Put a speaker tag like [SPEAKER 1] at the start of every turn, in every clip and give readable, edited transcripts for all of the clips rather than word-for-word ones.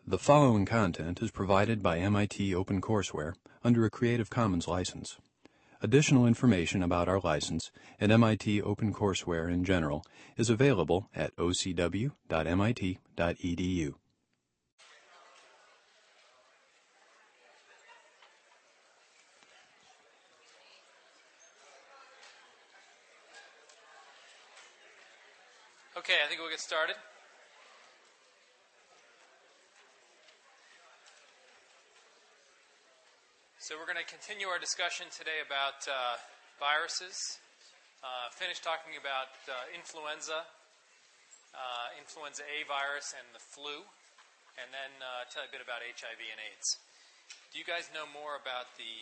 [SPEAKER 1] The following content is provided by MIT OpenCourseware under a Creative Commons license. Additional information about our license and MIT OpenCourseware in general is available at ocw.mit.edu.
[SPEAKER 2] Okay, I think we'll get started. So we're going to continue our discussion today about viruses. Finish talking about influenza, influenza A virus and the flu, and then tell you a bit about HIV and AIDS. Do you guys know more about the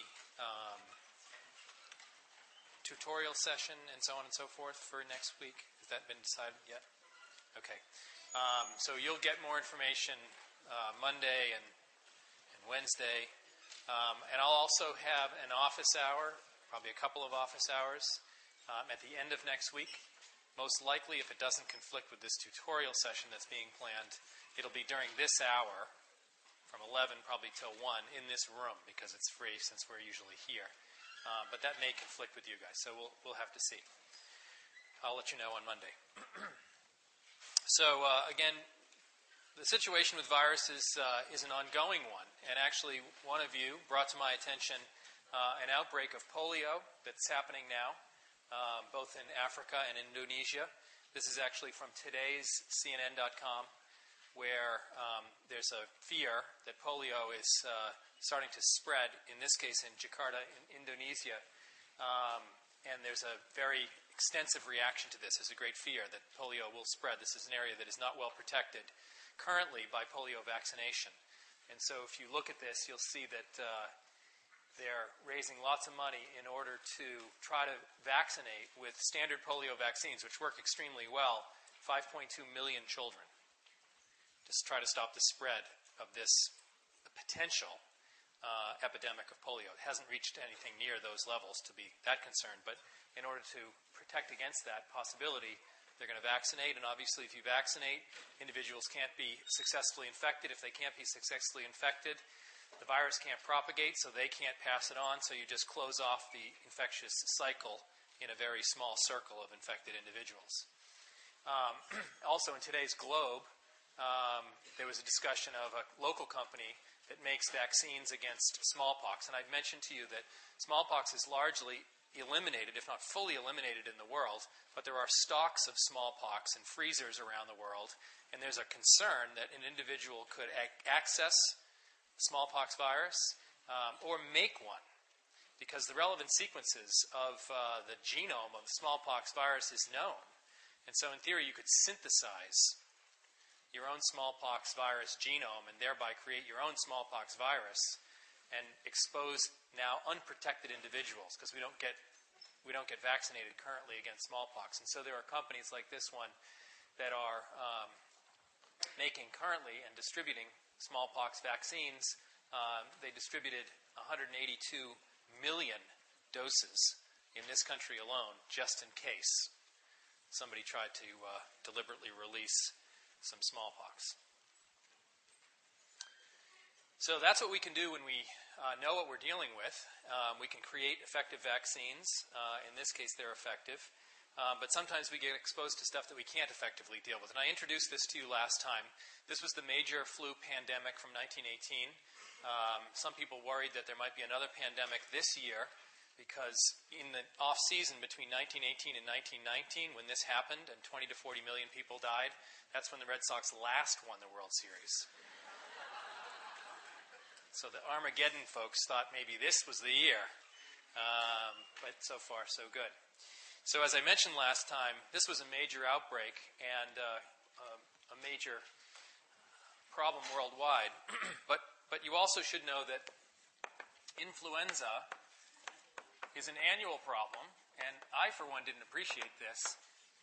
[SPEAKER 2] tutorial session and so on and so forth for next week? Has that been decided yet? Okay. So you'll get more information Monday and Wednesday. And I'll also have an office hour, probably a couple of office hours, at the end of next week. Most likely, if it doesn't conflict with this tutorial session that's being planned, it'll be during this hour, from 11 probably till 1, in this room, because it's free since we're usually here. But that may conflict with you guys, so we'll have to see. I'll let you know on Monday. So, again, the situation with viruses is an ongoing one, and actually one of you brought to my attention an outbreak of polio that's happening now, both in Africa and Indonesia. This is actually from today's CNN.com, where there's a fear that polio is starting to spread, in this case in Jakarta, in Indonesia, and there's a very extensive reaction to this. There's a great fear that polio will spread. This is an area that is not well protected currently by polio vaccination. And so if you look at this, you'll see that they're raising lots of money in order to try to vaccinate with standard polio vaccines, which work extremely well, 5.2 million children. Just try to stop the spread of this potential epidemic of polio. It hasn't reached anything near those levels to be that concerned, but in order to protect against that possibility, they're going to vaccinate, and obviously if you vaccinate, individuals can't be successfully infected. If they can't be successfully infected, the virus can't propagate, so they can't pass it on, so you just close off the infectious cycle in a very small circle of infected individuals. Also in today's Globe, there was a discussion of a local company that makes vaccines against smallpox, and I've mentioned to you that smallpox is largely eliminated, if not fully eliminated in the world, but there are stocks of smallpox in freezers around the world, and there's a concern that an individual could access smallpox virus or make one, because the relevant sequences of the genome of the smallpox virus is known. And so in theory you could synthesize your own smallpox virus genome and thereby create your own smallpox virus and expose now unprotected individuals, because we don't get vaccinated currently against smallpox. And so there are companies like this one that are making currently and distributing smallpox vaccines. They distributed 182 million doses in this country alone, just in case somebody tried to deliberately release some smallpox. So that's what we can do when we know what we're dealing with. We can create effective vaccines. In this case, they're effective. But sometimes we get exposed to stuff that we can't effectively deal with. And I introduced this to you last time. This was the major flu pandemic from 1918. Some people worried that there might be another pandemic this year, because in the off-season between 1918 and 1919, when this happened and 20 to 40 million people died, that's when the Red Sox last won the World Series. So the Armageddon folks thought maybe this was the year. But so far, so good. So as I mentioned last time, this was a major outbreak and a major problem worldwide. But you also should know that influenza is an annual problem, and I, for one, didn't appreciate this.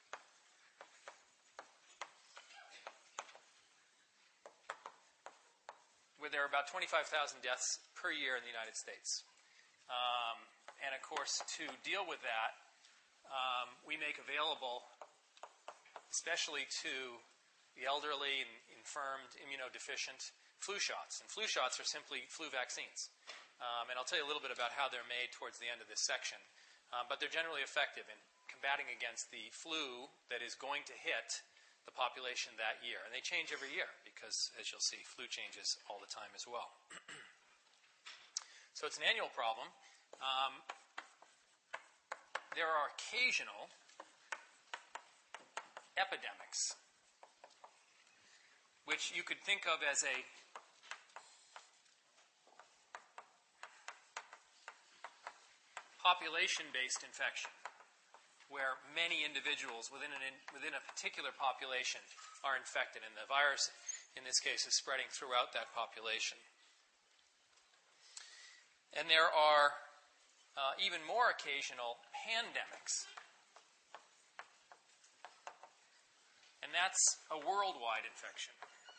[SPEAKER 2] Where there are about 25,000 deaths per year in the United States. And of course, to deal with that, we make available, especially to the elderly and in confirmed immunodeficient flu shots. And flu shots are simply flu vaccines. And I'll tell you a little bit about how they're made towards the end of this section. But they're generally effective in combating against the flu that is going to hit the population that year. And they change every year because, as you'll see, flu changes all the time as well. So it's an annual problem. There are occasional epidemics, which you could think of as a population-based infection, where many individuals within a particular population are infected, and the virus, in this case, is spreading throughout that population. And there are even more occasional pandemics. And that's a worldwide infection.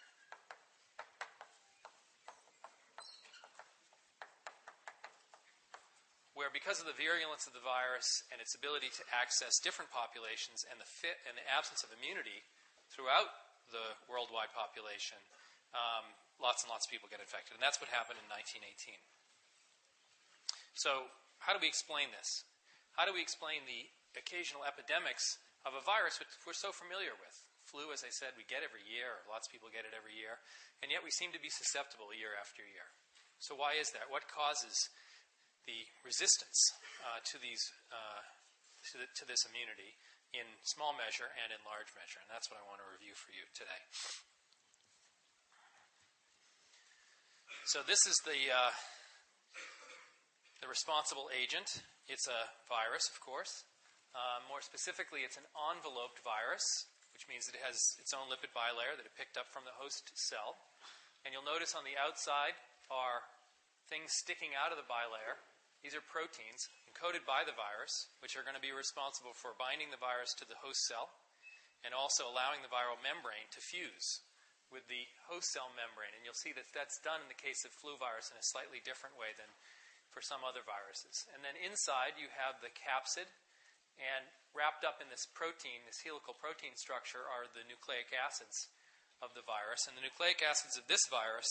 [SPEAKER 2] Where because of the virulence of the virus and its ability to access different populations and the absence of immunity throughout the worldwide population, lots and lots of people get infected. And that's what happened in 1918. So how do we explain this? How do we explain the occasional epidemics of a virus which we're so familiar with? Flu, as I said, we get every year, or lots of people get it every year, and yet we seem to be susceptible year after year. So why is that? What causes the resistance to this immunity in small measure and in large measure? And that's what I want to review for you today. So this is the responsible agent. It's a virus, of course. More specifically, it's an enveloped virus, which means that it has its own lipid bilayer that it picked up from the host cell. And you'll notice on the outside are things sticking out of the bilayer. These are proteins encoded by the virus, which are going to be responsible for binding the virus to the host cell and also allowing the viral membrane to fuse with the host cell membrane. And you'll see that that's done in the case of flu virus in a slightly different way than for some other viruses. And then inside you have the capsid, and wrapped up in this protein, this helical protein structure, are the nucleic acids of the virus. And the nucleic acids of this virus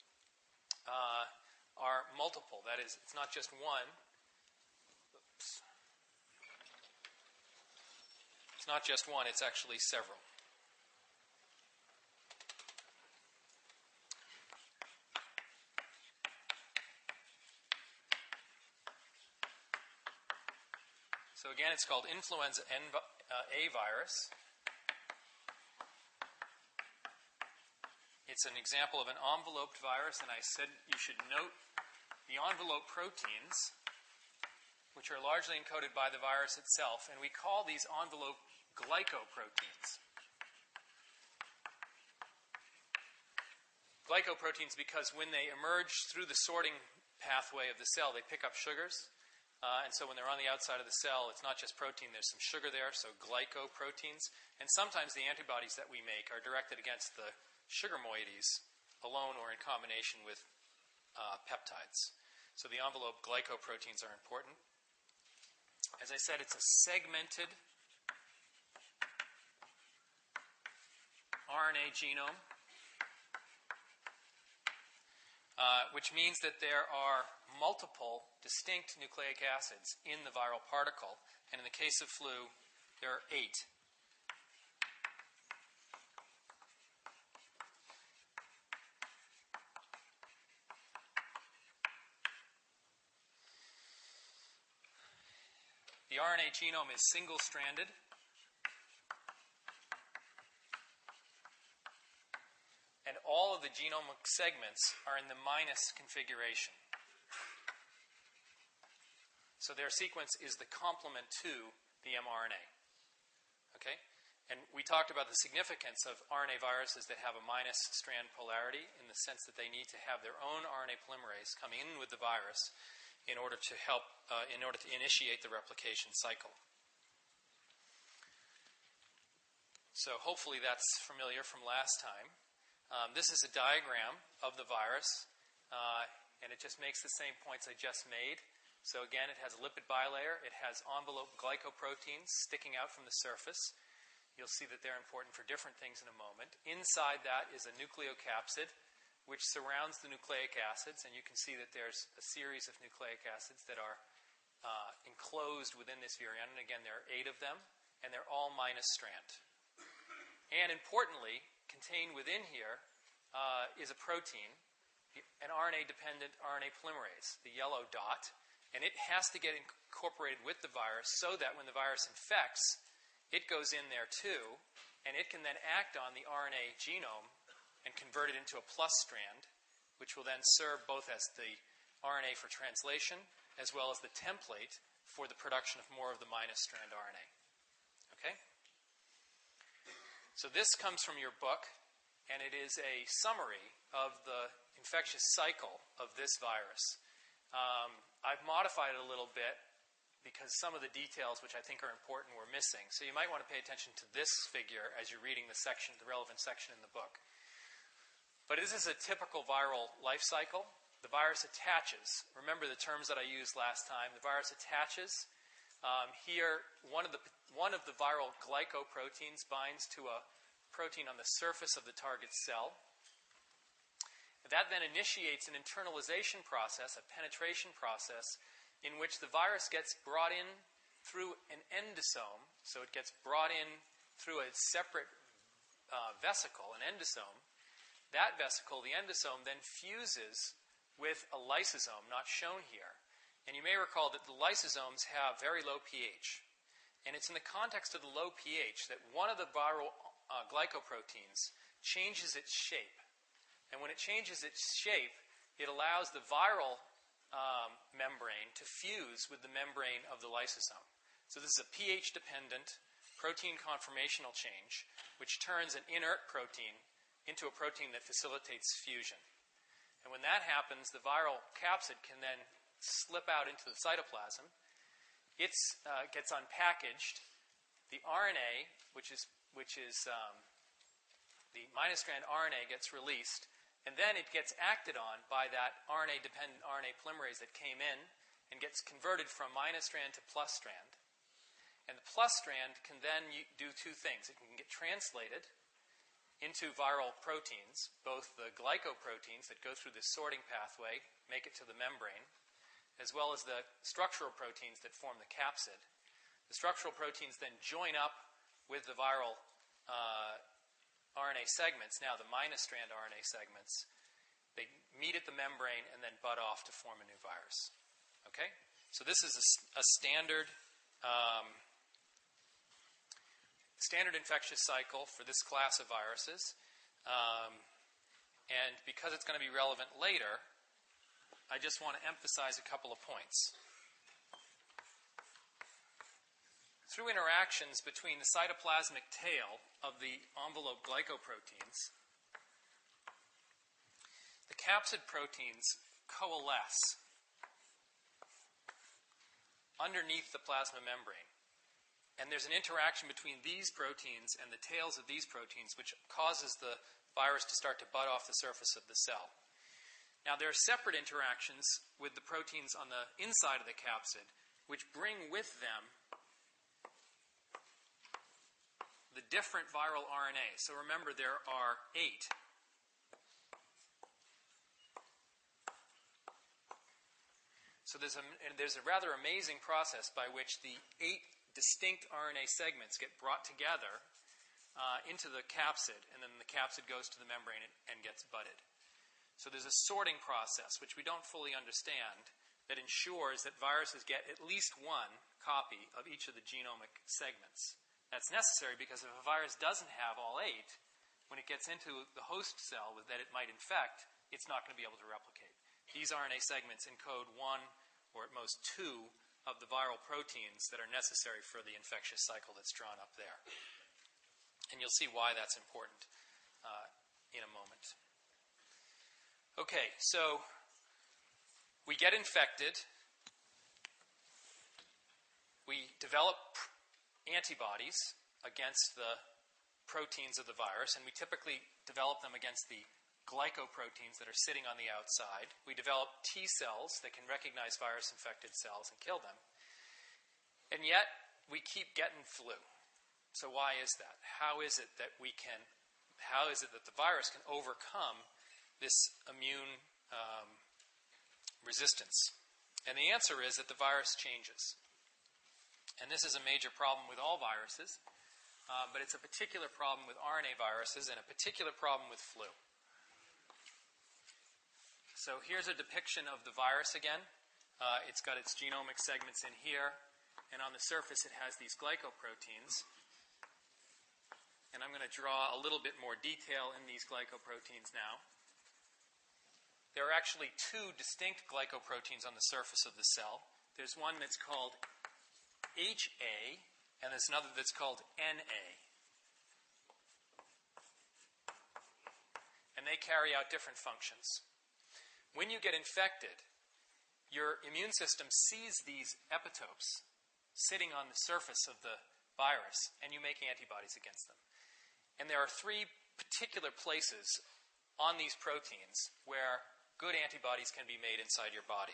[SPEAKER 2] are multiple. That is, it's not just one. Oops. It's not just one, it's actually several. So again, it's called influenza A virus. It's an example of an enveloped virus, and I said you should note the envelope proteins, which are largely encoded by the virus itself, and we call these envelope glycoproteins. Glycoproteins because when they emerge through the sorting pathway of the cell, they pick up sugars. And so when they're on the outside of the cell, it's not just protein, there's some sugar there, so glycoproteins. And sometimes the antibodies that we make are directed against the sugar moieties alone or in combination with peptides. So the envelope glycoproteins are important. As I said, it's a segmented RNA genome, which means that there are multiple distinct nucleic acids in the viral particle. And in the case of flu, there are 8. The RNA genome is single-stranded. And all of the genomic segments are in the minus configuration. So their sequence is the complement to the mRNA. Okay? And we talked about the significance of RNA viruses that have a minus strand polarity in the sense that they need to have their own RNA polymerase come in with the virus in order to help, in order to initiate the replication cycle. So hopefully that's familiar from last time. This is a diagram of the virus, and it just makes the same points I just made. So again, it has a lipid bilayer. It has envelope glycoproteins sticking out from the surface. You'll see that they're important for different things in a moment. Inside that is a nucleocapsid, which surrounds the nucleic acids, and you can see that there's a series of nucleic acids that are enclosed within this virion. And again, there are 8 of them, and they're all minus strand. And importantly, contained within here is a protein, an RNA-dependent RNA polymerase, the yellow dot, and it has to get incorporated with the virus so that when the virus infects, it goes in there too, and it can then act on the RNA genome and convert it into a plus strand, which will then serve both as the RNA for translation as well as the template for the production of more of the minus strand RNA. Okay? So this comes from your book, and it is a summary of the infectious cycle of this virus. I've modified it a little bit because some of the details which I think are important were missing. So you might want to pay attention to this figure as you're reading the section, the relevant section in the book. But this is a typical viral life cycle. The virus attaches. Remember the terms that I used last time. The virus attaches. Here, one of the viral glycoproteins binds to a protein on the surface of the target cell. That then initiates an internalization process, a penetration process, in which the virus gets brought in through an endosome. So it gets brought in through a separate vesicle, an endosome. That vesicle, the endosome, then fuses with a lysosome, not shown here. And you may recall that the lysosomes have very low pH. And it's in the context of the low pH that one of the viral glycoproteins changes its shape. And when it changes its shape, it allows the viral membrane to fuse with the membrane of the lysosome. So this is a pH-dependent protein conformational change, which turns an inert protein into a protein that facilitates fusion. And when that happens, the viral capsid can then slip out into the cytoplasm. It gets unpackaged. The RNA, which is the minus strand RNA, gets released. And then it gets acted on by that RNA-dependent RNA polymerase that came in and gets converted from minus strand to plus strand. And the plus strand can then do 2 things. It can get translated into viral proteins, both the glycoproteins that go through this sorting pathway, make it to the membrane, as well as the structural proteins that form the capsid. The structural proteins then join up with the viral RNA segments, now the minus strand RNA segments. They meet at the membrane and then bud off to form a new virus. Okay? So this is a standard infectious cycle for this class of viruses. And because it's going to be relevant later, I just want to emphasize a couple of points. Through interactions between the cytoplasmic tail of the envelope glycoproteins, the capsid proteins coalesce underneath the plasma membrane. And there's an interaction between these proteins and the tails of these proteins, which causes the virus to start to bud off the surface of the cell. Now, there are separate interactions with the proteins on the inside of the capsid, which bring with them the different viral RNA. So remember, there are 8. So there's a rather amazing process by which the 8 distinct RNA segments get brought together into the capsid, and then the capsid goes to the membrane and gets budded. So there's a sorting process, which we don't fully understand, that ensures that viruses get at least 1 copy of each of the genomic segments. That's necessary because if a virus doesn't have all 8, when it gets into the host cell that it might infect, it's not going to be able to replicate. These RNA segments encode 1 or at most 2 of the viral proteins that are necessary for the infectious cycle that's drawn up there. And you'll see why that's important in a moment. Okay, so we get infected. We develop antibodies against the proteins of the virus, and we typically develop them against the glycoproteins that are sitting on the outside. We develop T cells that can recognize virus-infected cells and kill them. And yet, we keep getting flu. So why is that? How is it that the virus can overcome this immune resistance? And the answer is that the virus changes. And this is a major problem with all viruses, but it's a particular problem with RNA viruses and a particular problem with flu. So here's a depiction of the virus again. It's got its genomic segments in here, and on the surface it has these glycoproteins. And I'm going to draw a little bit more detail in these glycoproteins now. There are actually two distinct glycoproteins on the surface of the cell. There's one that's called HA, and there's another that's called NA. And they carry out different functions. When you get infected, your immune system sees these epitopes sitting on the surface of the virus, and you make antibodies against them. And there are three particular places on these proteins where good antibodies can be made inside your body.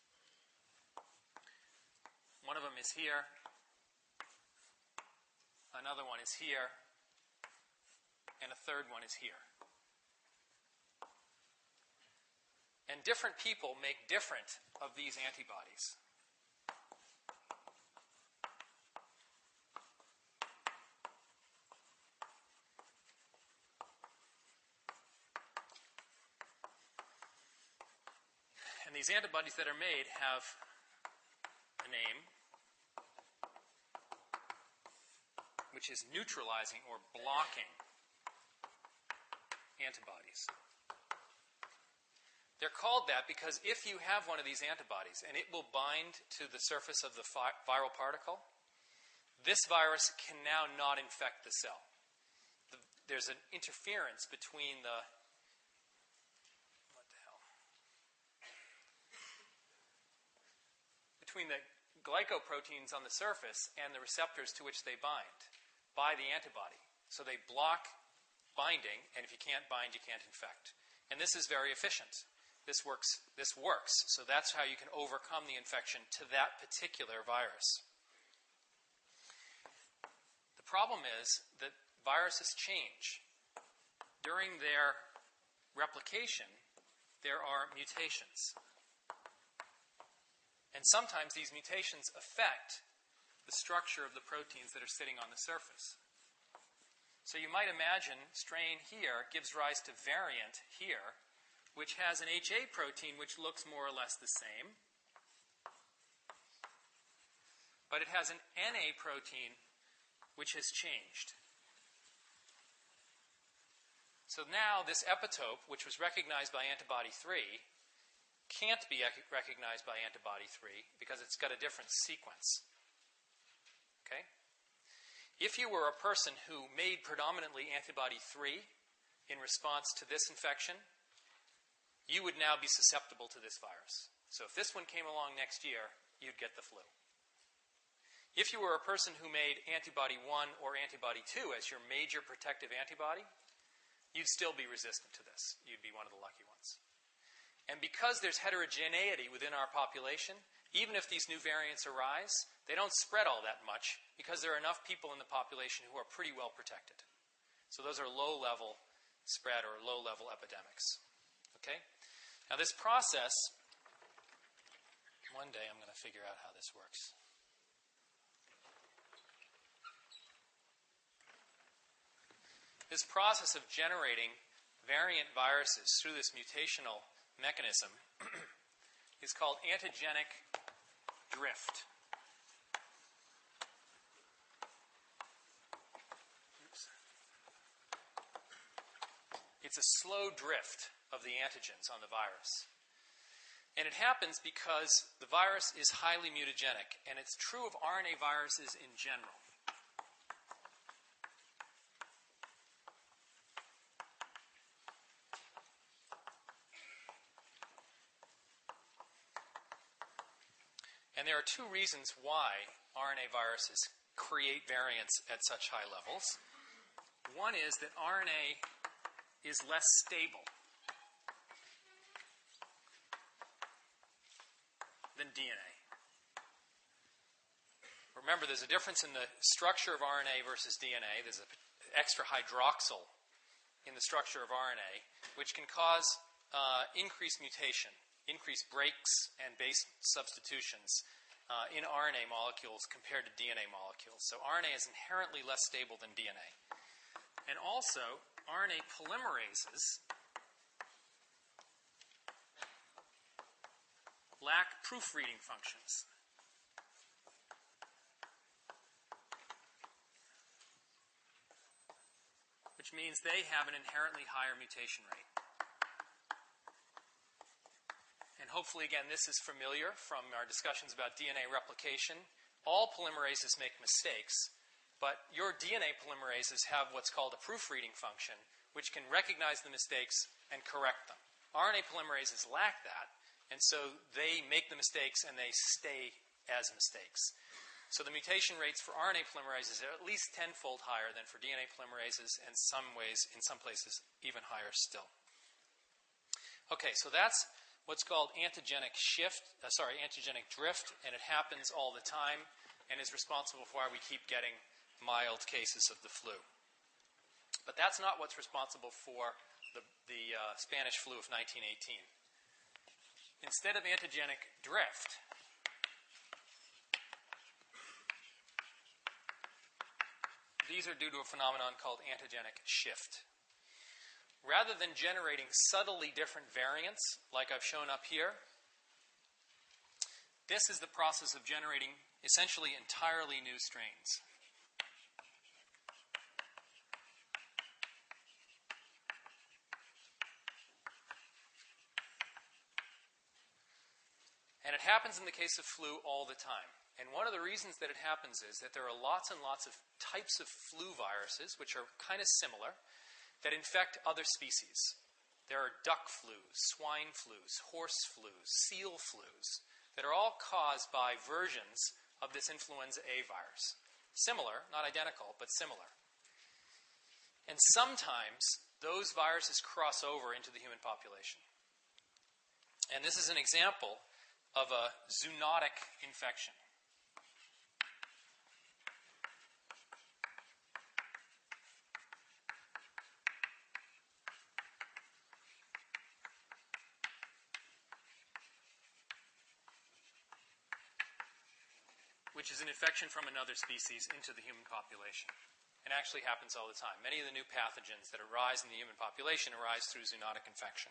[SPEAKER 2] One of them is here. Another one is here. And a third one is here. And different people make different of these antibodies. And these antibodies that are made have a name, which is neutralizing or blocking antibodies. They're called that because if you have one of these antibodies and it will bind to the surface of the viral particle, this virus can now not infect the cell. There's an interference between the glycoproteins on the surface and the receptors to which they bind by the antibody. So they block binding, and if you can't bind, you can't infect. And this is very efficient. This works. So that's how you can overcome the infection to that particular virus. The problem is that viruses change. During their replication, there are mutations. And sometimes these mutations affect the structure of the proteins that are sitting on the surface. So you might imagine strain here gives rise to variant here, which has an HA protein which looks more or less the same. But it has an NA protein which has changed. So now this epitope, which was recognized by antibody 3, can't be recognized by antibody 3 because it's got a different sequence. Okay? If you were a person who made predominantly antibody 3 in response to this infection, you would now be susceptible to this virus. So if this one came along next year, you'd get the flu. If you were a person who made antibody 1 or antibody 2 as your major protective antibody, you'd still be resistant to this. You'd be one of the lucky ones. And because there's heterogeneity within our population, even if these new variants arise, they don't spread all that much because there are enough people in the population who are pretty well protected. So those are low-level spread or low-level epidemics. Okay? Now this process, one day I'm going to figure out how this works. This process of generating variant viruses through this mutational mechanism is called antigenic drift. It's a slow drift of the antigens on the virus. And it happens because the virus is highly mutagenic, and it's true of RNA viruses in general. And there are two reasons why RNA viruses create variants at such high levels. One is that RNA is less stable than DNA. Or remember, there's a difference in the structure of RNA versus DNA. There's an extra hydroxyl in the structure of RNA, which can cause increased mutation, increased breaks and base substitutions in RNA molecules compared to DNA molecules. So RNA is inherently less stable than DNA. And also, RNA polymerases lack proofreading functions. Which means they have an inherently higher mutation rate. And hopefully, again, this is familiar from our discussions about DNA replication. All polymerases make mistakes, but your DNA polymerases have what's called a proofreading function, which can recognize the mistakes and correct them. RNA polymerases lack that, and so they make the mistakes and they stay as mistakes. So the mutation rates for RNA polymerases are at least tenfold higher than for DNA polymerases, and in some places, even higher still. Okay, so that's what's called antigenic drift, and it happens all the time and is responsible for why we keep getting mild cases of the flu. But that's not what's responsible for the Spanish flu of 1918. Instead of antigenic drift, these are due to a phenomenon called antigenic shift. Rather than generating subtly different variants, like I've shown up here, this is the process of generating essentially entirely new strains. And it happens in the case of flu all the time. And one of the reasons that it happens is that there are lots and lots of types of flu viruses, which are kind of similar, that infect other species. There are duck flus, swine flus, horse flus, seal flus, that are all caused by versions of this influenza A virus. Similar, not identical, but similar. And sometimes those viruses cross over into the human population. And this is an example of a zoonotic infection. Which is an infection from another species into the human population. It actually happens all the time. Many of the new pathogens that arise in the human population arise through zoonotic infection.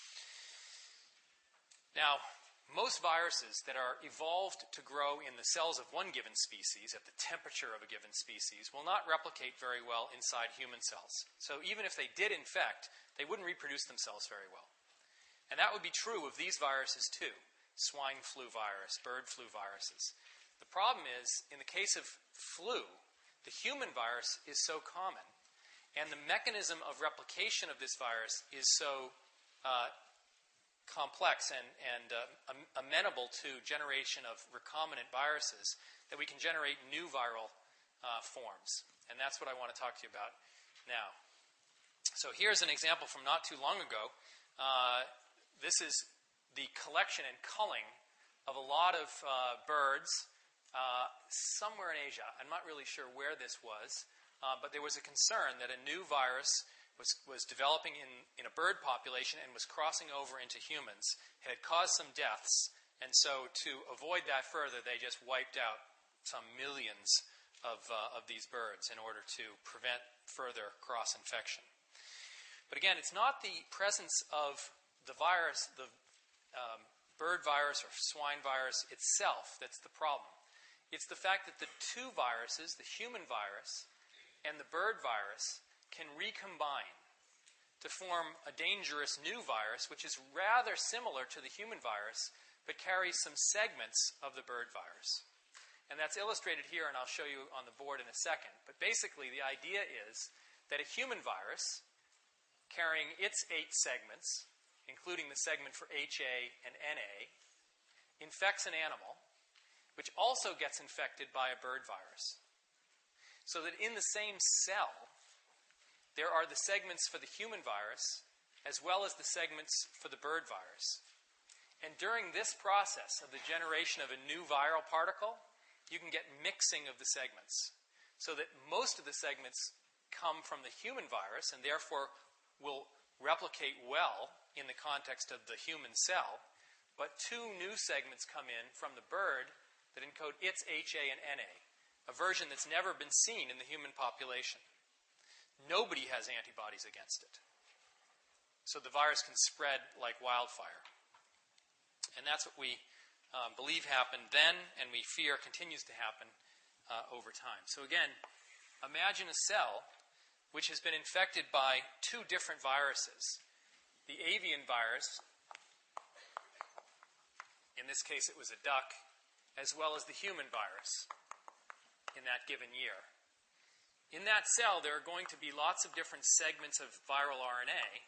[SPEAKER 2] Now, most viruses that are evolved to grow in the cells of one given species at the temperature of a given species will not replicate very well inside human cells. So even if they did infect, they wouldn't reproduce themselves very well. And that would be true of these viruses too. Swine flu virus, bird flu viruses. The problem is, in the case of flu, the human virus is so common, and the mechanism of replication of this virus is so complex and amenable to generation of recombinant viruses that we can generate new viral forms. And that's what I want to talk to you about now. So here's an example from not too long ago. This is the collection and culling of a lot of birds somewhere in Asia. I'm not really sure where this was, but there was a concern that a new virus was developing in a bird population and was crossing over into humans. It had caused some deaths, and so to avoid that further, they just wiped out some millions of these birds in order to prevent further cross-infection. But again, it's not the presence of the virus, the bird virus or swine virus itself that's the problem. It's the fact that the two viruses, the human virus and the bird virus, can recombine to form a dangerous new virus, which is rather similar to the human virus, but carries some segments of the bird virus. And that's illustrated here, and I'll show you on the board in a second. But basically, the idea is that a human virus, carrying its 8 segments, including the segment for HA and NA, infects an animal, which also gets infected by a bird virus. So that in the same cell, there are the segments for the human virus as well as the segments for the bird virus. And during this process of the generation of a new viral particle, you can get mixing of the segments, so that most of the segments come from the human virus and therefore will replicate well in the context of the human cell, but two new segments come in from the bird that encode its HA and NA, a version that's never been seen in the human population. Nobody has antibodies against it. So the virus can spread like wildfire. And that's what we believe happened then, and we fear continues to happen over time. So again, imagine a cell which has been infected by two different viruses. The avian virus, in this case it was a duck, as well as the human virus in that given year. In that cell, there are going to be lots of different segments of viral RNA.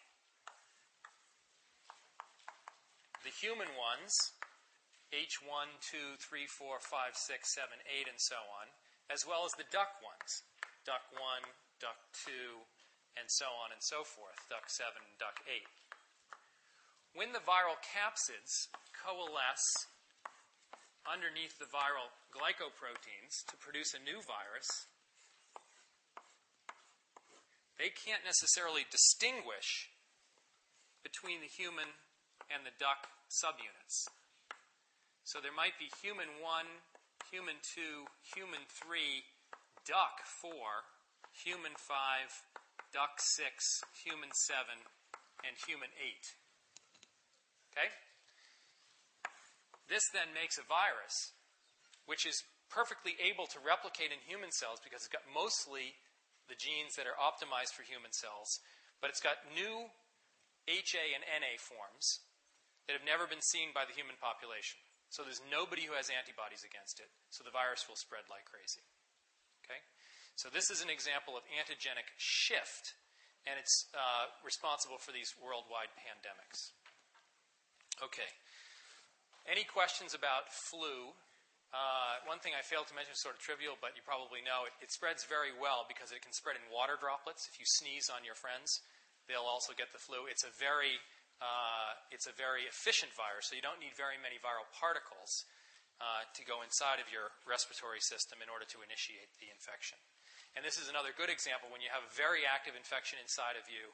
[SPEAKER 2] The human ones, H1, 2, 3, 4, 5, 6, 7, 8, and so on, as well as the duck ones, duck 1, duck 2, and so on and so forth, duck 7, duck 8. When the viral capsids coalesce underneath the viral glycoproteins to produce a new virus, they can't necessarily distinguish between the human and the duck subunits. So there might be human 1, human 2, human 3, duck 4, human 5, duck 6, human 7, and human 8. Okay? This then makes a virus which is perfectly able to replicate in human cells because it's got mostly the genes that are optimized for human cells, but it's got new HA and NA forms that have never been seen by the human population. So there's nobody who has antibodies against it, so the virus will spread like crazy. Okay? So this is an example of antigenic shift, and it's responsible for these worldwide pandemics. Okay. Any questions about flu? One thing I failed to mention is sort of trivial, but you probably know it spreads very well because it can spread in water droplets. If you sneeze on your friends, they'll also get the flu. It's a very efficient virus, so you don't need very many viral particles to go inside of your respiratory system in order to initiate the infection. And this is another good example. When you have a very active infection inside of you,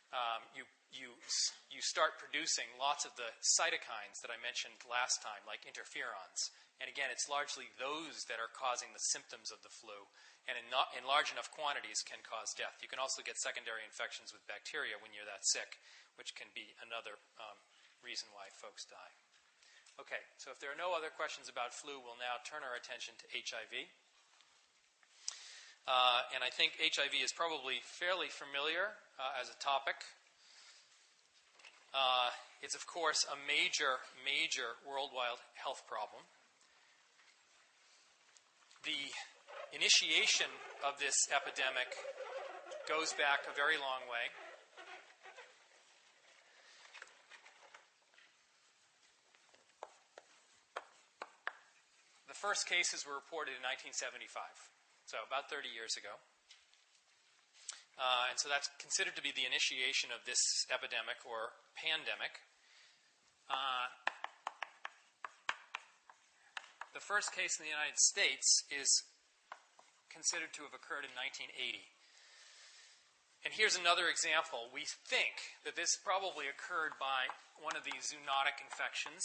[SPEAKER 2] you start producing lots of the cytokines that I mentioned last time, like interferons. And again, it's largely those that are causing the symptoms of the flu, and in large enough quantities can cause death. You can also get secondary infections with bacteria when you're that sick, which can be another reason why folks die. Okay, so if there are no other questions about flu, we'll now turn our attention to HIV. And I think HIV is probably fairly familiar as a topic. It's, of course, a major worldwide health problem. The initiation of this epidemic goes back a very long way. The first cases were reported in 1975, so about 30 years ago. And so that's considered to be the initiation of this epidemic or pandemic. The first case in the United States is considered to have occurred in 1980. And here's another example. We think that this probably occurred by one of these zoonotic infections.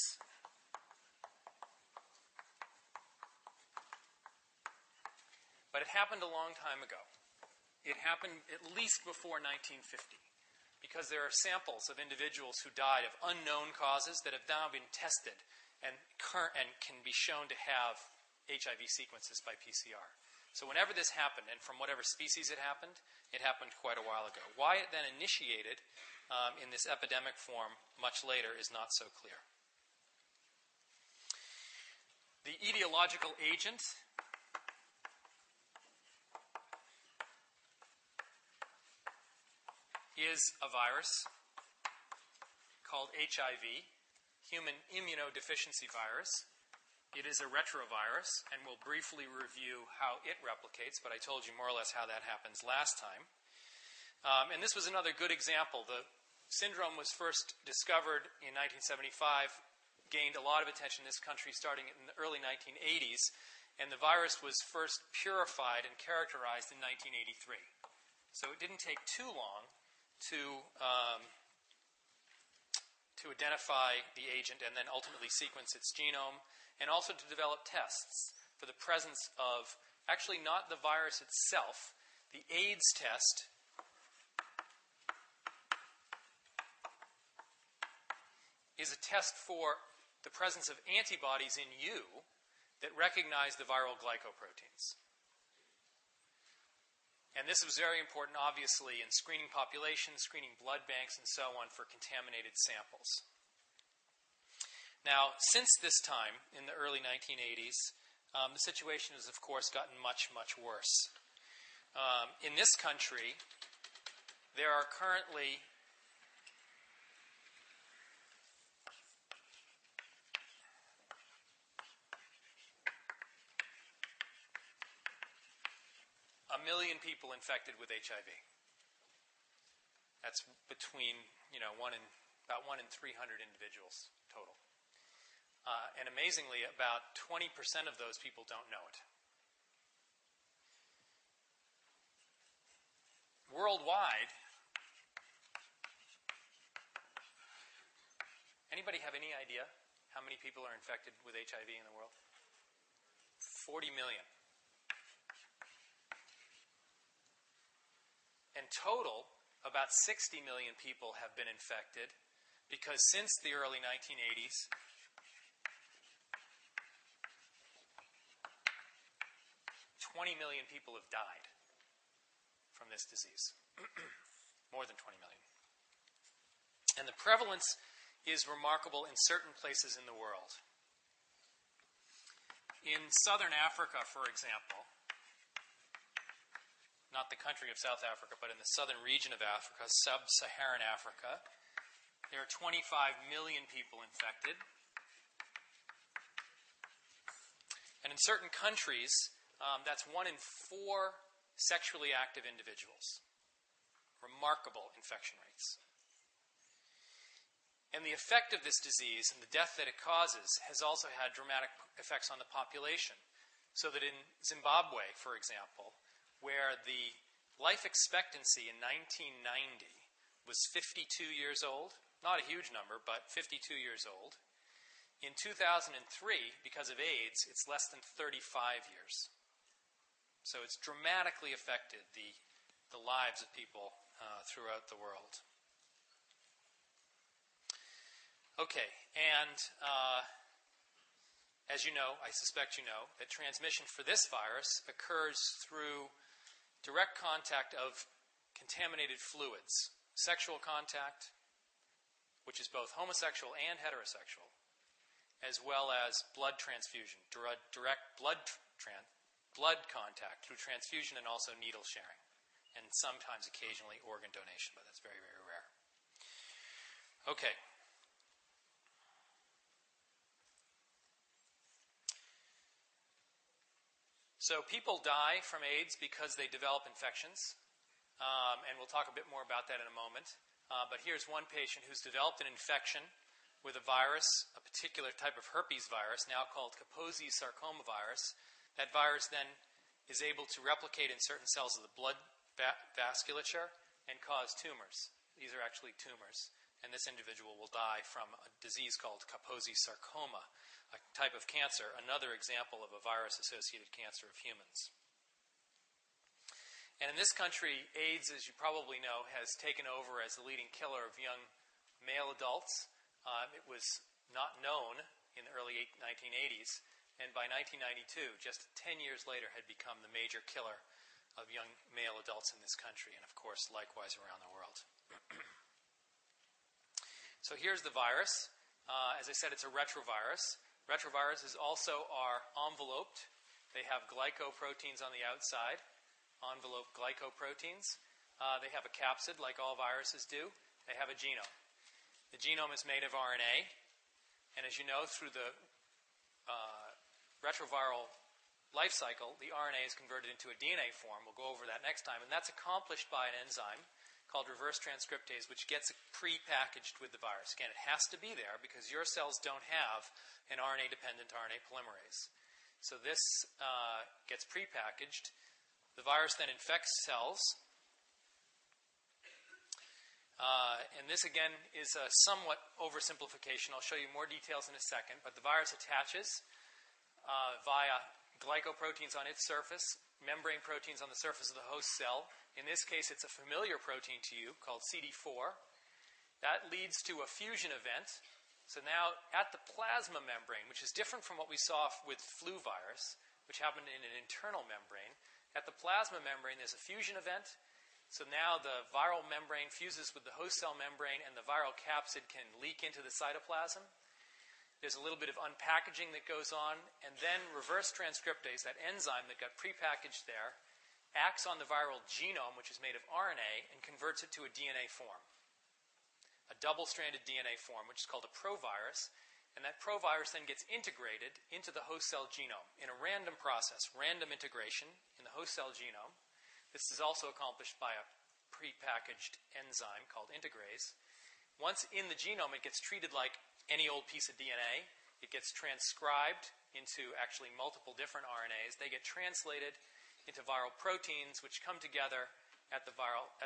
[SPEAKER 2] But it happened a long time ago. It happened at least before 1950, because there are samples of individuals who died of unknown causes that have now been tested and can be shown to have HIV sequences by PCR. So whenever this happened, and from whatever species it happened quite a while ago. Why it then initiated in this epidemic form much later is not so clear. The etiological agent is a virus called HIV, human immunodeficiency virus. It is a retrovirus, and we'll briefly review how it replicates, but I told you more or less how that happens last time. And this was another good example. The syndrome was first discovered in 1975, gained a lot of attention in this country starting in the early 1980s, And the virus was first purified and characterized in 1983. So it didn't take too long to identify the agent and then ultimately sequence its genome, and also to develop tests for the presence of, actually not the virus itself, the AIDS test is a test for the presence of antibodies in you that recognize the viral glycoproteins. And this was very important, obviously, in screening populations, screening blood banks, and so on for contaminated samples. Now, since this time, in the early 1980s, the situation has, of course, gotten much, much worse. In this country, there are currently a million people infected with HIV. That's between, about 1 in 300 individuals total. And amazingly, about 20% of those people don't know it. Worldwide, anybody have any idea how many people are infected with HIV in the world? 40 million. In total, about 60 million people have been infected because since the early 1980s, 20 million people have died from this disease. More than 20 million. And the prevalence is remarkable in certain places in the world. In southern Africa, for example, not the country of South Africa, but in the southern region of Africa, sub-Saharan Africa, there are 25 million people infected. And in certain countries, that's 1 in 4 sexually active individuals. Remarkable infection rates. And the effect of this disease and the death that it causes has also had dramatic effects on the population. So that in Zimbabwe, for example, where the life expectancy in 1990 was 52 years old, not a huge number, but 52 years old. In 2003, because of AIDS, it's less than 35 years. So it's dramatically affected the lives of people throughout the world. Okay, and as you know, I suspect you know, that transmission for this virus occurs through direct contact of contaminated fluids, sexual contact, which is both homosexual and heterosexual, as well as blood transfusion, direct blood contact through transfusion and also needle sharing, and sometimes occasionally organ donation, but that's very, very rare. Okay. So people die from AIDS because they develop infections, and we'll talk a bit more about that in a moment. But here's one patient who's developed an infection with a virus, a particular type of herpes virus, now called Kaposi sarcoma virus. That virus then is able to replicate in certain cells of the blood vasculature and cause tumors. These are actually tumors. And this individual will die from a disease called Kaposi sarcoma, a type of cancer, another example of a virus-associated cancer of humans. And in this country, AIDS, as you probably know, has taken over as the leading killer of young male adults. It was not known in the early 1980s, and by 1992, just 10 years later, had become the major killer of young male adults in this country, and of course, likewise around the world. So here's the virus. As I said, it's a retrovirus. Retroviruses also are enveloped. They have glycoproteins on the outside, enveloped glycoproteins. They have a capsid, like all viruses do. They have a genome. The genome is made of RNA, and as you know, through the retroviral life cycle, the RNA is converted into a DNA form. We'll go over that next time, and that's accomplished by an enzyme called reverse transcriptase, which gets pre-packaged with the virus. Again, it has to be there because your cells don't have an RNA-dependent RNA polymerase. So this gets prepackaged. The virus then infects cells. And this, again, is a somewhat oversimplification. I'll show you more details in a second. But the virus attaches via glycoproteins on its surface, membrane proteins on the surface of the host cell. In this case, it's a familiar protein to you called CD4. That leads to a fusion event. So now at the plasma membrane, which is different from what we saw with flu virus, which happened in an internal membrane, at the plasma membrane there's a fusion event. So now the viral membrane fuses with the host cell membrane and the viral capsid can leak into the cytoplasm. There's a little bit of unpackaging that goes on, and then reverse transcriptase, that enzyme that got prepackaged there, acts on the viral genome, which is made of RNA, and converts it to a DNA form, a double-stranded DNA form, which is called a provirus. And that provirus then gets integrated into the host cell genome in a random process, random integration in the host cell genome. This is also accomplished by a prepackaged enzyme called integrase. Once in the genome, it gets treated like any old piece of DNA. It gets transcribed into actually multiple different RNAs. They get translated into viral proteins, which come together at the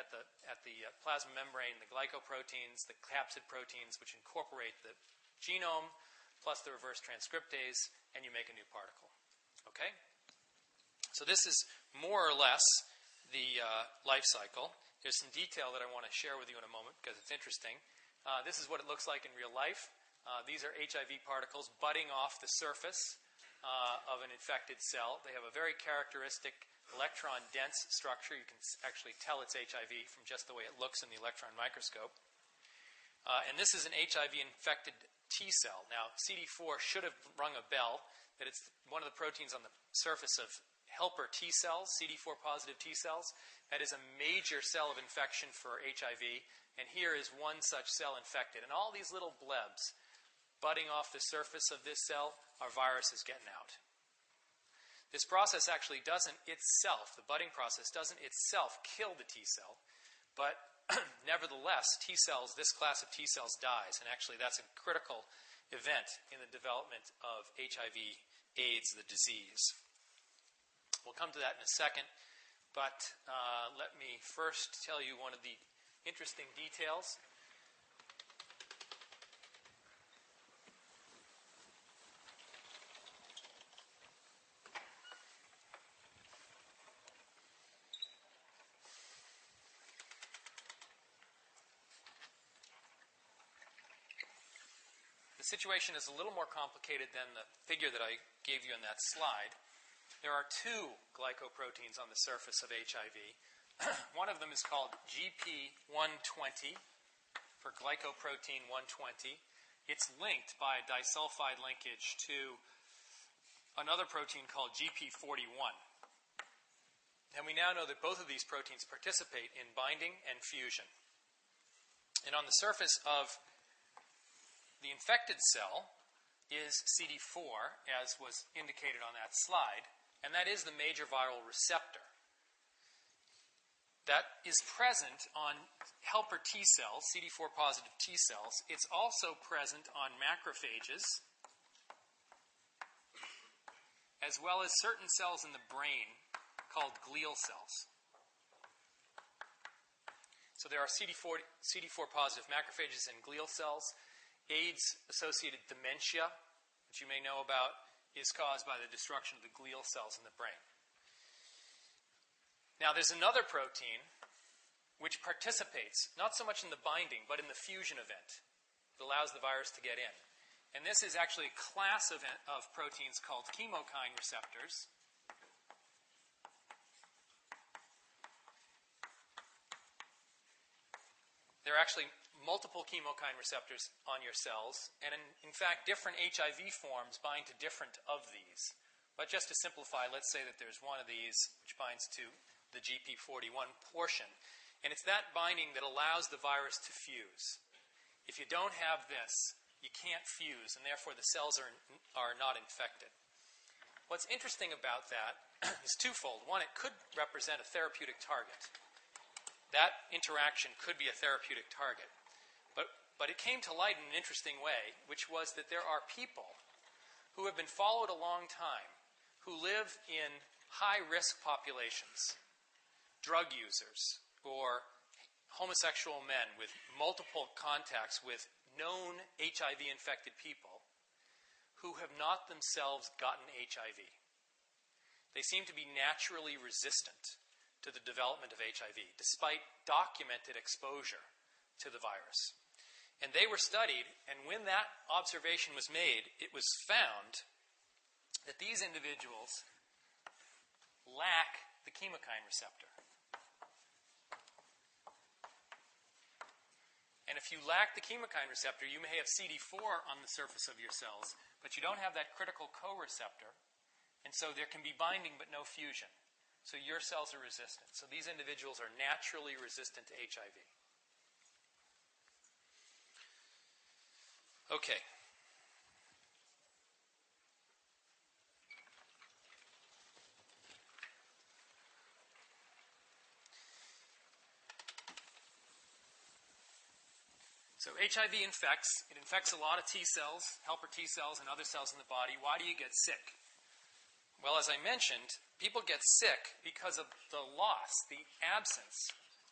[SPEAKER 2] plasma membrane, the glycoproteins, the capsid proteins, which incorporate the genome plus the reverse transcriptase, and you make a new particle. Okay? So this is more or less the life cycle. There's some detail that I want to share with you in a moment because it's interesting. This is what it looks like in real life. These are HIV particles budding off the surface of an infected cell. They have a very characteristic electron-dense structure. You can actually tell it's HIV from just the way it looks in the electron microscope. And this is an HIV-infected T cell. Now, CD4 should have rung a bell that it's one of the proteins on the surface of helper T cells, CD4-positive T cells. That is a major cell of infection for HIV, and here is one such cell infected. And all these little blebs budding off the surface of this cell are viruses getting out. This process actually doesn't itself, the budding process doesn't itself kill the T cell, but nevertheless, T cells, this class of T cells dies, and actually that's a critical event in the development of HIV/AIDS, the disease. We'll come to that in a second, but let me first tell you one of the interesting details. The situation is a little more complicated than the figure that I gave you in that slide. There are two glycoproteins on the surface of HIV. One of them is called GP120 for glycoprotein 120. It's linked by a disulfide linkage to another protein called GP41. And we now know that both of these proteins participate in binding and fusion. And on the surface of the infected cell is CD4, as was indicated on that slide. And that is the major viral receptor. That is present on helper T cells, CD4-positive T cells. It's also present on macrophages, as well as certain cells in the brain called glial cells. So there are CD4-positive macrophages and glial cells. AIDS-associated dementia, which you may know about, is caused by the destruction of the glial cells in the brain. Now, there's another protein which participates, not so much in the binding, but in the fusion event. It allows the virus to get in. And this is actually a class of proteins called chemokine receptors. There are actually multiple chemokine receptors on your cells, and in fact, different HIV forms bind to different of these. But just to simplify, let's say that there's one of these which binds to the GP41 portion, and it's that binding that allows the virus to fuse. If you don't have this, you can't fuse, and therefore the cells are not infected. What's interesting about that is twofold. One, it could represent a therapeutic target. That interaction could be a therapeutic target. But it came to light in an interesting way, which was that there are people who have been followed a long time who live in high-risk populations, drug users, or homosexual men with multiple contacts with known HIV-infected people who have not themselves gotten HIV. They seem to be naturally resistant to the development of HIV, despite documented exposure to the virus. And they were studied, and when that observation was made, it was found that these individuals lack the chemokine receptor. And if you lack the chemokine receptor, you may have CD4 on the surface of your cells, but you don't have that critical co-receptor, and so there can be binding but no fusion. So your cells are resistant. So these individuals are naturally resistant to HIV. Okay. So HIV infects. It infects a lot of T cells, helper T cells, and other cells in the body. Why do you get sick? Well, as I mentioned, people get sick because of the loss, the absence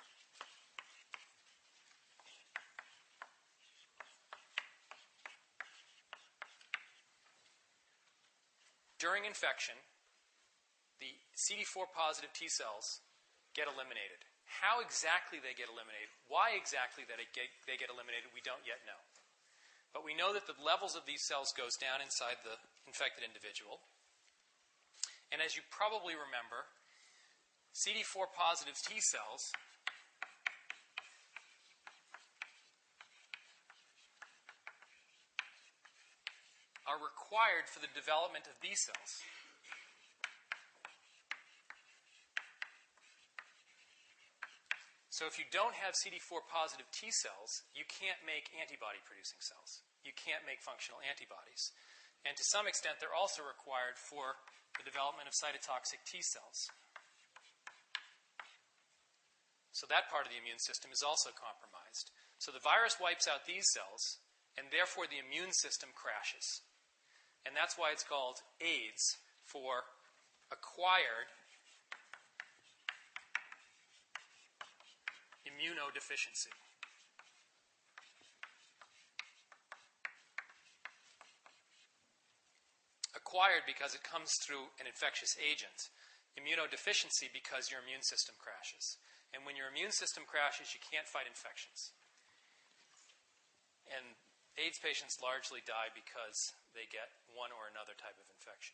[SPEAKER 2] during infection, the CD4 positive T cells get eliminated. How exactly they get eliminated, why exactly they get eliminated, we don't yet know. But we know that the levels of these cells goes down inside the infected individual. And as you probably remember, CD4 positive T cells are required for the development of B cells. So if you don't have CD4 positive T cells, you can't make antibody-producing cells. You can't make functional antibodies. And to some extent, they're also required for the development of cytotoxic T cells. So that part of the immune system is also compromised. So the virus wipes out these cells, and therefore the immune system crashes. And that's why it's called AIDS, for acquired immunodeficiency. Acquired because it comes through an infectious agent. Immunodeficiency because your immune system crashes. And when your immune system crashes, you can't fight infections. And AIDS patients largely die because they get one or another type of infection.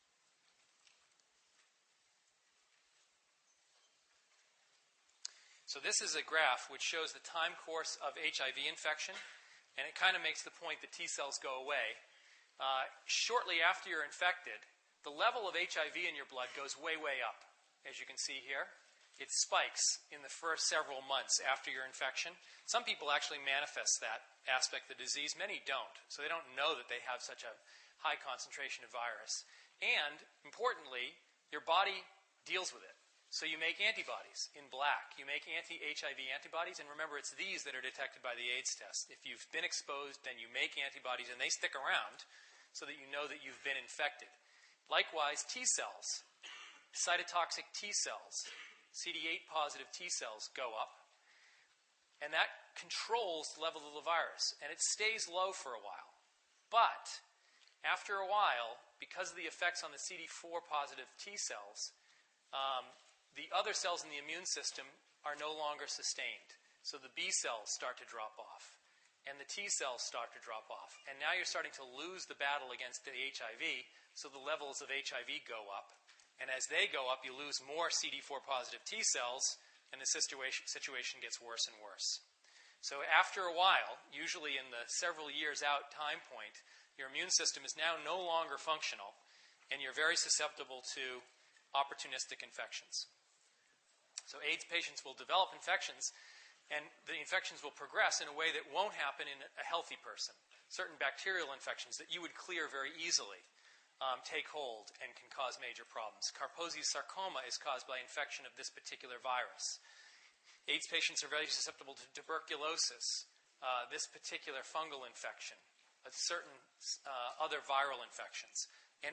[SPEAKER 2] So this is a graph which shows the time course of HIV infection, and it kind of makes the point that T cells go away. Shortly after you're infected, the level of HIV in your blood goes way, way up, as you can see here. It spikes in the first several months after your infection. Some people actually manifest that aspect of the disease. Many don't, so they don't know that they have such a high concentration of virus. And, importantly, your body deals with it. So you make antibodies in black. You make anti-HIV antibodies, and remember, it's these that are detected by the AIDS test. If you've been exposed, then you make antibodies, and they stick around so that you know that you've been infected. Likewise, T cells, cytotoxic T cells, CD8 positive T cells go up, and that controls the level of the virus, and it stays low for a while. But after a while, because of the effects on the CD4 positive T cells, the other cells in the immune system are no longer sustained. So the B cells start to drop off, and the T cells start to drop off. And now you're starting to lose the battle against the HIV, so the levels of HIV go up. And as they go up, you lose more CD4 positive T cells, and the situation gets worse and worse. So after a while, usually in the several years out time point, your immune system is now no longer functional, and you're very susceptible to opportunistic infections. So AIDS patients will develop infections, and the infections will progress in a way that won't happen in a healthy person. Certain bacterial infections that you would clear very easily take hold and can cause major problems. Kaposi's sarcoma is caused by infection of this particular virus. AIDS patients are very susceptible to tuberculosis, this particular fungal infection, certain other viral infections. And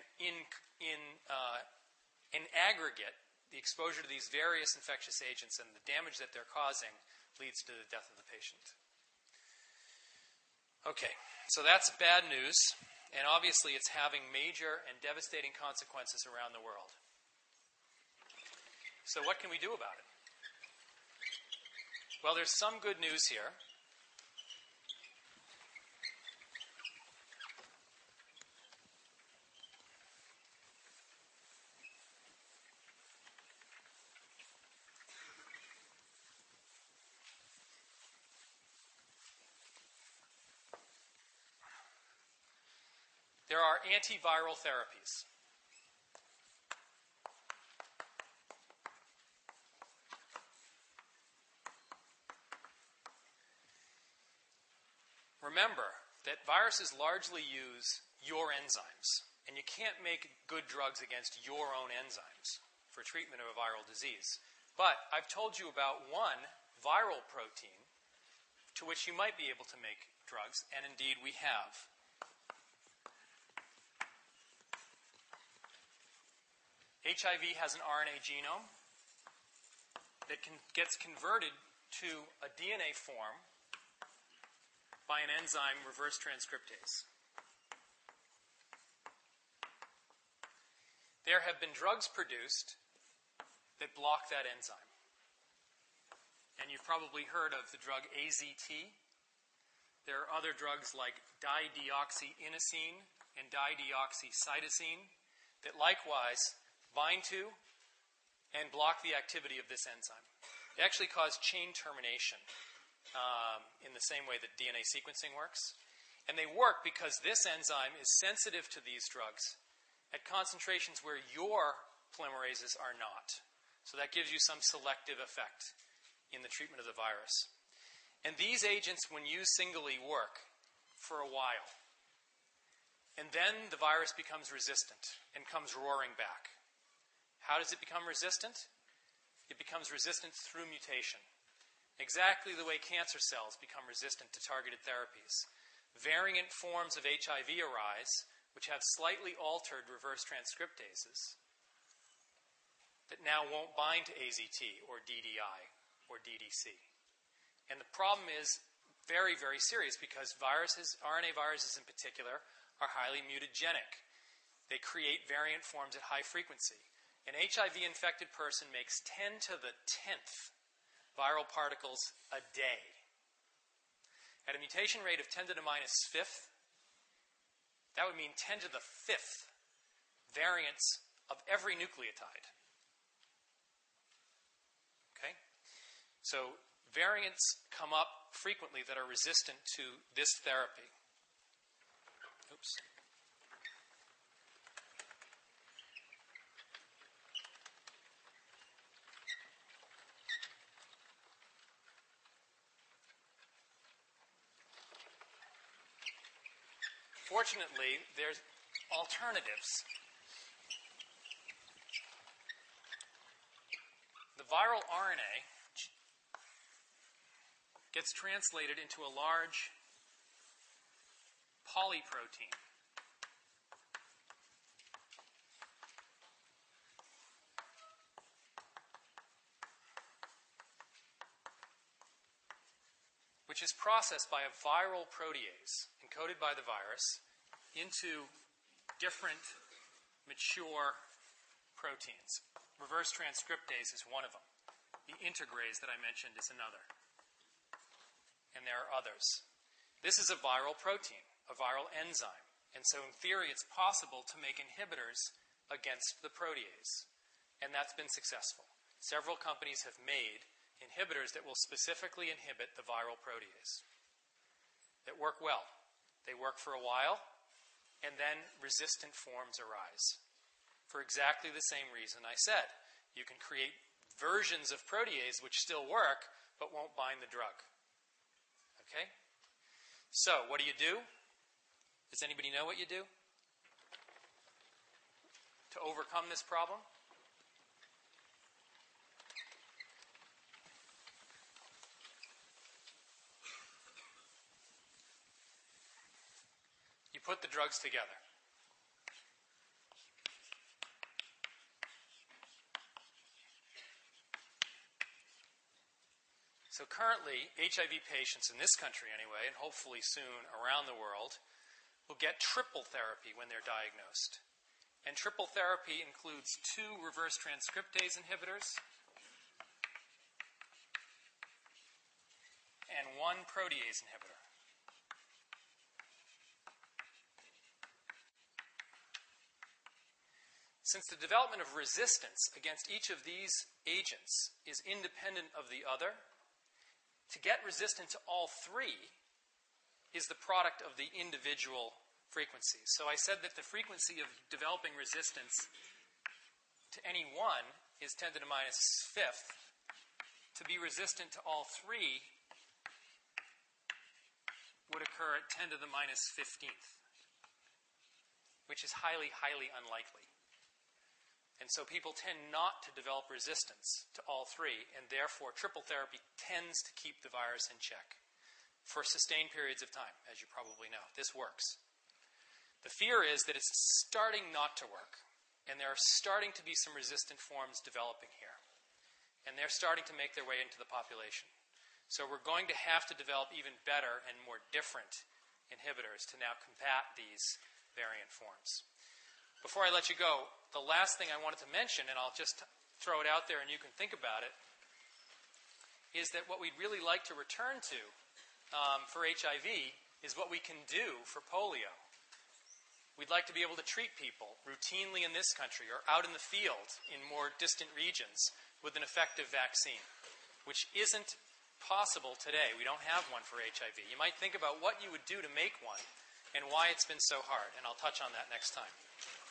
[SPEAKER 2] in aggregate, the exposure to these various infectious agents and the damage that they're causing leads to the death of the patient. Okay, so that's bad news, and obviously it's having major and devastating consequences around the world. So what can we do about it? Well, there's some good news here. There are antiviral therapies. Remember that viruses largely use your enzymes, and you can't make good drugs against your own enzymes for treatment of a viral disease. But I've told you about one viral protein to which you might be able to make drugs, and indeed we have. HIV has an RNA genome that gets converted to a DNA form by an enzyme, reverse transcriptase. There have been drugs produced that block that enzyme. And you've probably heard of the drug AZT. There are other drugs like dideoxyinosine and dideoxycytosine that likewise bind to and block the activity of this enzyme. They actually cause chain termination in the same way that DNA sequencing works. And they work because this enzyme is sensitive to these drugs at concentrations where your polymerases are not. So that gives you some selective effect in the treatment of the virus. And these agents, when used singly, work for a while. And then the virus becomes resistant and comes roaring back. How does it become resistant? It becomes resistant through mutation. Exactly the way cancer cells become resistant to targeted therapies. Variant forms of HIV arise, which have slightly altered reverse transcriptases that now won't bind to AZT or DDI or DDC. And the problem is very, very serious because viruses, RNA viruses in particular, are highly mutagenic. They create variant forms at high frequency. An HIV-infected person makes 10 to the 10th viral particles a day. At a mutation rate of 10 to the minus fifth, that would mean 10 to the fifth variants of every nucleotide. Okay? So variants come up frequently that are resistant to this therapy. Oops. Fortunately, there's alternatives. The viral RNA gets translated into a large polyprotein. Which is processed by a viral protease encoded by the virus into different mature proteins. Reverse transcriptase is one of them. The integrase that I mentioned is another. And there are others. This is a viral protein, a viral enzyme. And so in theory, it's possible to make inhibitors against the protease. And that's been successful. Several companies have made inhibitors that will specifically inhibit the viral protease that work well. They work for a while, and then resistant forms arise. For exactly the same reason I said. You can create versions of protease which still work, but won't bind the drug. Okay? So, what do? Does anybody know what you do to overcome this problem? You put the drugs together. So currently, HIV patients in this country anyway, and hopefully soon around the world, will get triple therapy when they're diagnosed. And triple therapy includes 2 reverse transcriptase inhibitors and 1 protease inhibitor. Since the development of resistance against each of these agents is independent of the other, to get resistant to all 3 is the product of the individual frequencies. So I said that the frequency of developing resistance to any one is 10 to the minus 5th. To be resistant to all 3 would occur at 10 to the minus 15th, which is highly, highly unlikely. And so people tend not to develop resistance to all 3, and therefore triple therapy tends to keep the virus in check for sustained periods of time, as you probably know. This works. The fear is that it's starting not to work, and there are starting to be some resistant forms developing here. And they're starting to make their way into the population. So we're going to have to develop even better and more different inhibitors to now combat these variant forms. Before I let you go, the last thing I wanted to mention, and I'll just throw it out there and you can think about it, is that what we'd really like to return to for HIV is what we can do for polio. We'd like to be able to treat people routinely in this country or out in the field in more distant regions with an effective vaccine, which isn't possible today. We don't have one for HIV. You might think about what you would do to make one and why it's been so hard, and I'll touch on that next time.